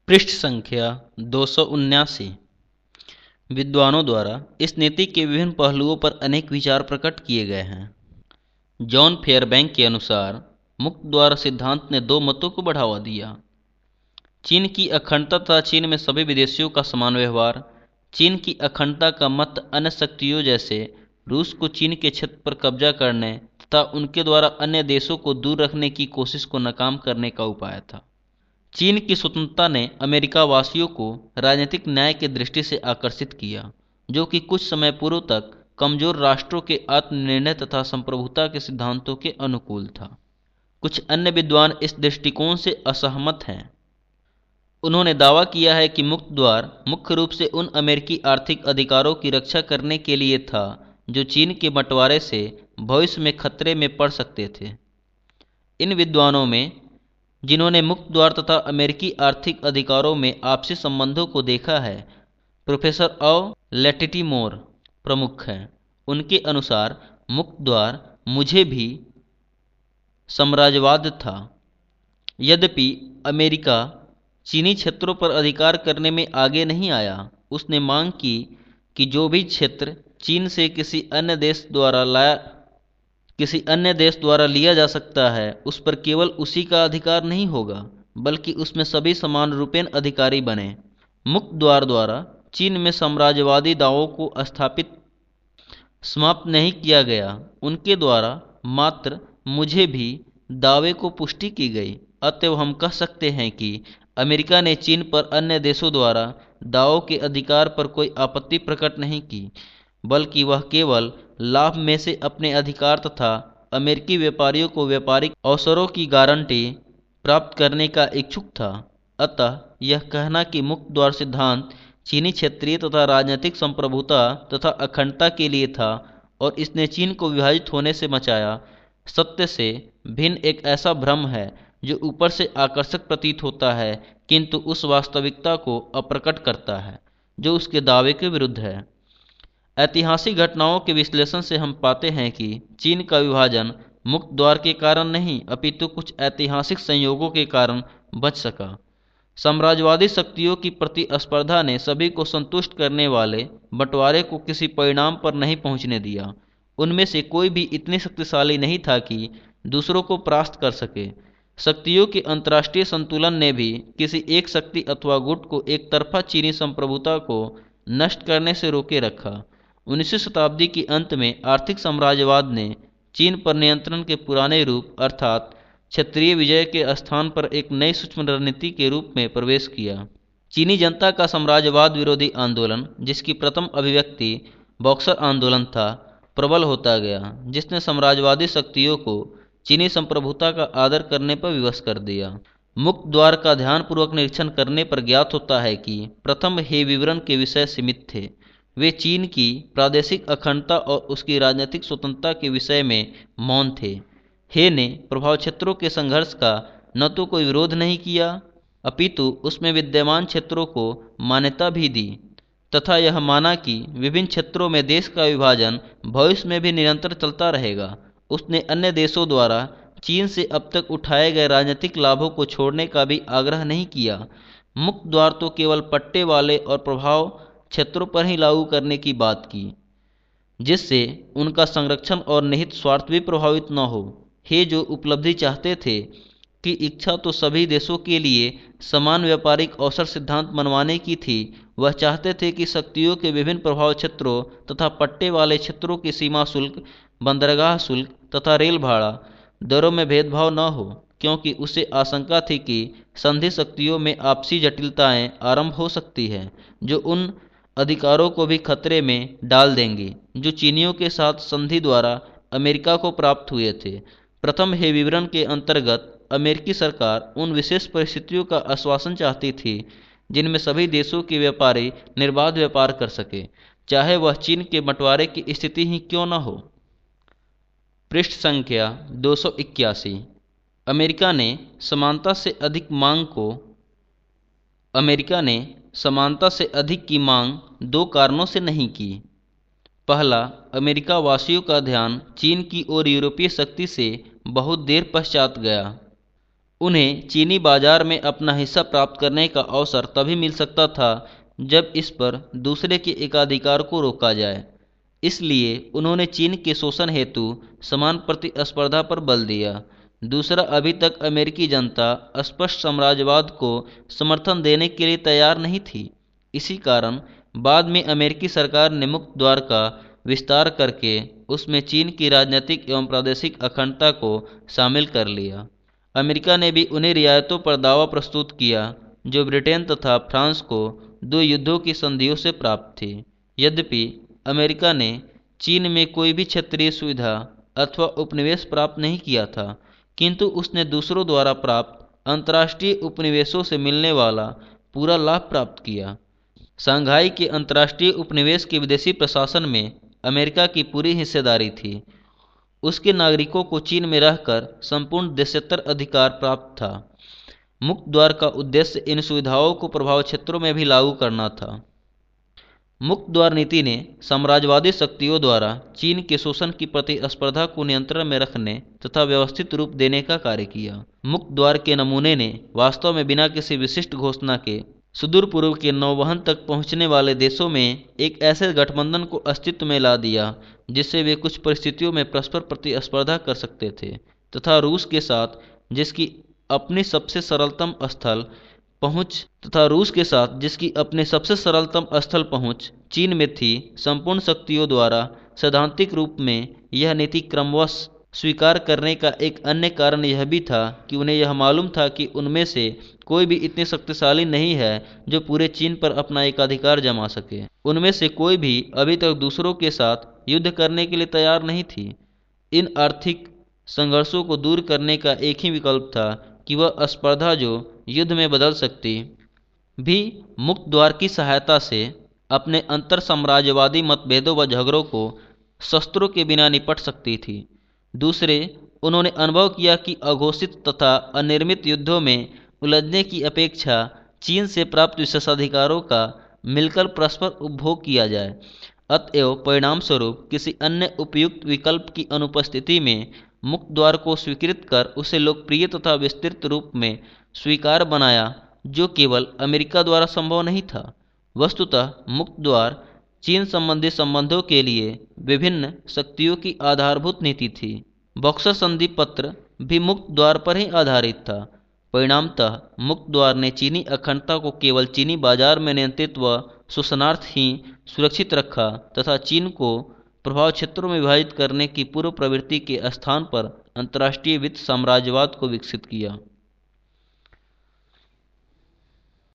पृष्ठ संख्या 279। विद्वानों द्वारा इस नीति के विभिन्न पहलुओं पर अनेक विचार प्रकट किए गए हैं। जॉन फेयरबैंक के अनुसार मुक्त द्वार सिद्धांत ने दो मतों को बढ़ावा दिया: चीन की अखंडता तथा चीन में सभी विदेशियों का समान व्यवहार। चीन की अखंडता का मत अन्य शक्तियों जैसे रूस को चीन के क्षेत्र पर कब्जा करने तथा उनके द्वारा अन्य देशों को दूर रखने की कोशिश को नाकाम करने का उपाय था। चीन की स्वतंत्रता ने अमेरिका वासियों को राजनीतिक न्याय की दृष्टि से आकर्षित किया, जो कि कुछ समय पूर्व तक कमजोर राष्ट्रों के आत्मनिर्णय तथा संप्रभुता के सिद्धांतों के अनुकूल था। कुछ अन्य विद्वान इस दृष्टिकोण से असहमत हैं। उन्होंने दावा किया है कि मुक्त द्वार मुख्य रूप से उन अमेरिकी आर्थिक अधिकारों की रक्षा करने के लिए था जो चीन के बंटवारे से भविष्य में खतरे में पड़ सकते थे। इन विद्वानों में जिन्होंने मुक्त द्वार तथा अमेरिकी आर्थिक अधिकारों में आपसी संबंधों को देखा है, प्रोफेसर ऑ लेटिटिमोर प्रमुख हैं। उनके अनुसार मुक्त द्वार मुझे भी साम्राज्यवाद था। यद्यपि अमेरिका चीनी क्षेत्रों पर अधिकार करने में आगे नहीं आया, उसने मांग की कि जो भी क्षेत्र चीन से किसी अन्य देश द्वारा लिया जा सकता है, उस पर केवल उसी का अधिकार नहीं होगा, बल्कि उसमें सभी समान रूपेण अधिकारी बने। मुक्त द्वार द्वारा चीन में साम्राज्यवादी दावों को समाप्त नहीं किया गया, उनके द्वारा मात्र मुझे भी दावे को पुष्टि की गई। अतएव हम कह सकते हैं कि अमेरिका ने चीन पर अन्य देशों द्वारा दावों के अधिकार पर कोई आपत्ति प्रकट नहीं की, बल्कि वह केवल लाभ में से अपने अधिकार तथा अमेरिकी व्यापारियों को व्यापारिक अवसरों की गारंटी प्राप्त करने का इच्छुक था। अतः यह कहना कि मुक्त द्वार सिद्धांत चीनी क्षेत्रीय तथा राजनीतिक संप्रभुता तथा अखंडता के लिए था और इसने चीन को विभाजित होने से बचाया, सत्य से भिन्न एक ऐसा भ्रम है जो ऊपर से आकर्षक प्रतीत होता है, किंतु उस वास्तविकता को अप्रकट करता है जो उसके दावे के विरुद्ध है। ऐतिहासिक घटनाओं के विश्लेषण से हम पाते हैं कि चीन का विभाजन मुक्त द्वार के कारण नहीं, अपितु कुछ ऐतिहासिक संयोगों के कारण बच सका। साम्राज्यवादी शक्तियों की प्रतिस्पर्धा ने सभी को संतुष्ट करने वाले बंटवारे को किसी परिणाम पर नहीं पहुंचने दिया। उनमें से कोई भी इतनी शक्तिशाली नहीं था कि दूसरों को परास्त कर सके। शक्तियों के अंतर्राष्ट्रीय संतुलन ने भी किसी एक शक्ति अथवा गुट को एक तरफा चीनी संप्रभुता को नष्ट करने से रोके रखा। 19वीं शताब्दी के अंत में आर्थिक साम्राज्यवाद ने चीन पर नियंत्रण के पुराने रूप अर्थात क्षेत्रीय विजय के स्थान पर एक नई सूक्ष्म रणनीति के रूप में प्रवेश किया। चीनी जनता का साम्राज्यवाद विरोधी आंदोलन, जिसकी प्रथम अभिव्यक्ति बॉक्सर आंदोलन था, प्रबल होता गया, जिसने साम्राज्यवादी शक्तियों को चीनी संप्रभुता का आदर करने पर विवश कर दिया। मुक्त द्वार का ध्यानपूर्वक निरीक्षण करने पर ज्ञात होता है कि प्रथम हे विवरण के विषय सीमित थे। वे चीन की प्रादेशिक अखंडता और उसकी राजनीतिक स्वतंत्रता के विषय में मौन थे। हे ने प्रभाव क्षेत्रों के संघर्ष का न तो कोई विरोध नहीं किया, अपितु उसमें विद्यमान क्षेत्रों को मान्यता भी दी तथा यह माना कि विभिन्न क्षेत्रों में देश का विभाजन भविष्य में भी निरंतर चलता रहेगा। उसने अन्य देशों द्वारा चीन से अब तक उठाए गए राजनीतिक लाभों को छोड़ने का भी आग्रह नहीं किया। मुक्त द्वार तो केवल पट्टे वाले और प्रभाव क्षेत्रों पर ही लागू करने की बात की, जिससे उनका संरक्षण और निहित स्वार्थ भी प्रभावित न हो। हे जो उपलब्धि चाहते थे कि इच्छा तो सभी देशों के लिए समान व्यापारिक अवसर सिद्धांत मनवाने की थी, वह चाहते थे कि शक्तियों के विभिन्न प्रभाव क्षेत्रों तथा पट्टे वाले क्षेत्रों की सीमा शुल्क, बंदरगाह शुल्क तथा रेल भाड़ा दरों में भेदभाव न हो, क्योंकि उसे आशंका थी कि संधि शक्तियों में आपसी जटिलताएं आरंभ हो सकती हैं जो उन अधिकारों को भी खतरे में डाल देंगी जो चीनियों के साथ संधि द्वारा अमेरिका को प्राप्त हुए थे। प्रथम हे विवरण के अंतर्गत अमेरिकी सरकार उन विशेष परिस्थितियों का आश्वासन चाहती थी जिनमें सभी देशों के व्यापारी निर्बाध व्यापार कर सके, चाहे वह चीन के बंटवारे की स्थिति ही क्यों न हो। पृष्ठ संख्या 281। अमेरिका ने समानता से अधिक की मांग दो कारणों से नहीं की। पहला, अमेरिका वासियों का ध्यान चीन की ओर यूरोपीय शक्ति से बहुत देर पश्चात गया। उन्हें चीनी बाजार में अपना हिस्सा प्राप्त करने का अवसर तभी मिल सकता था जब इस पर दूसरे के एकाधिकार को रोका जाए। इसलिए उन्होंने चीन के शोषण हेतु समान प्रतिस्पर्धा पर बल दिया। दूसरा, अभी तक अमेरिकी जनता स्पष्ट साम्राज्यवाद को समर्थन देने के लिए तैयार नहीं थी। इसी कारण बाद में अमेरिकी सरकार ने मुक्त द्वार का विस्तार करके उसमें चीन की राजनीतिक एवं प्रादेशिक अखंडता को शामिल कर लिया। अमेरिका ने भी उन्हीं रियायतों पर दावा प्रस्तुत किया जो ब्रिटेन तथा फ्रांस को दो युद्धों की संधियों से प्राप्त थी। यद्यपि अमेरिका ने चीन में कोई भी क्षेत्रीय सुविधा अथवा उपनिवेश प्राप्त नहीं किया था, किंतु उसने दूसरों द्वारा प्राप्त अंतर्राष्ट्रीय उपनिवेशों से मिलने वाला पूरा लाभ प्राप्त किया। शंघाई के अंतर्राष्ट्रीय उपनिवेश के विदेशी प्रशासन में अमेरिका की पूरी हिस्सेदारी थी। उसके नागरिकों को चीन में रहकर संपूर्ण देशस्तर अधिकार प्राप्त था। मुक्त द्वार का उद्देश्य इन सुविधाओं को प्रभाव क्षेत्रों में भी लागू करना था। मुक्त द्वार नीति ने साम्राज्यवादी शक्तियों द्वारा चीन के शोषण की प्रतिस्पर्धा को नियंत्रण में रखने तथा व्यवस्थित रूप देने का कार्य किया। मुक्त द्वार के नमूने ने वास्तव में बिना किसी विशिष्ट घोषणा के सुदूर पूर्व के नौवहन तक पहुंचने वाले देशों में एक ऐसे गठबंधन को अस्तित्व में ला दिया जिससे वे कुछ परिस्थितियों में परस्पर प्रतिस्पर्धा कर सकते थे, तथा रूस के साथ जिसकी अपनी सबसे सरलतम स्थल पहुंच चीन में थी, संपूर्ण शक्तियों द्वारा सैद्धांतिक रूप में यह नीति क्रमवश स्वीकार करने का एक अन्य कारण यह भी था कि उन्हें यह मालूम था कि उनमें से कोई भी इतनी शक्तिशाली नहीं है जो पूरे चीन पर अपना एकाधिकार जमा सके। उनमें से कोई भी अभी तक दूसरों के साथ युद्ध करने के लिए तैयार नहीं थी। इन आर्थिक संघर्षों को दूर करने का एक ही विकल्प था कि वह स्पर्धा जो युद्ध में बदल सकती भी मुक्त द्वार की सहायता से अपने अंतर साम्राज्यवादी मतभेदों व झगड़ों को शस्त्रों के बिना निपट सकती थी। दूसरे, उन्होंने अनुभव किया कि अघोषित तथा अनिर्मित युद्धों में उलझने की अपेक्षा चीन से प्राप्त विशेषाधिकारों का मिलकर परस्पर उपभोग किया जाए। अतएव परिणाम स्वरूप किसी अन्य उपयुक्त विकल्प की अनुपस्थिति में मुक्त द्वार को स्वीकृत कर उसे लोकप्रिय तथा विस्तृत रूप में स्वीकार बनाया, जो केवल अमेरिका द्वारा संभव नहीं था। वस्तुतः मुक्त द्वार चीन संबंधी संबंधों के लिए विभिन्न शक्तियों की आधारभूत नीति थी। बक्सर संधि पत्र भी मुक्त द्वार पर ही आधारित था। परिणामतः मुक्त द्वार ने चीनी अखंडता को केवल चीनी बाजार में नियंत्रित व शोषणार्थ ही सुरक्षित रखा तथा चीन को प्रभाव क्षेत्रों में विभाजित करने की पूर्व प्रवृत्ति के स्थान पर अंतर्राष्ट्रीय वित्त साम्राज्यवाद को विकसित किया।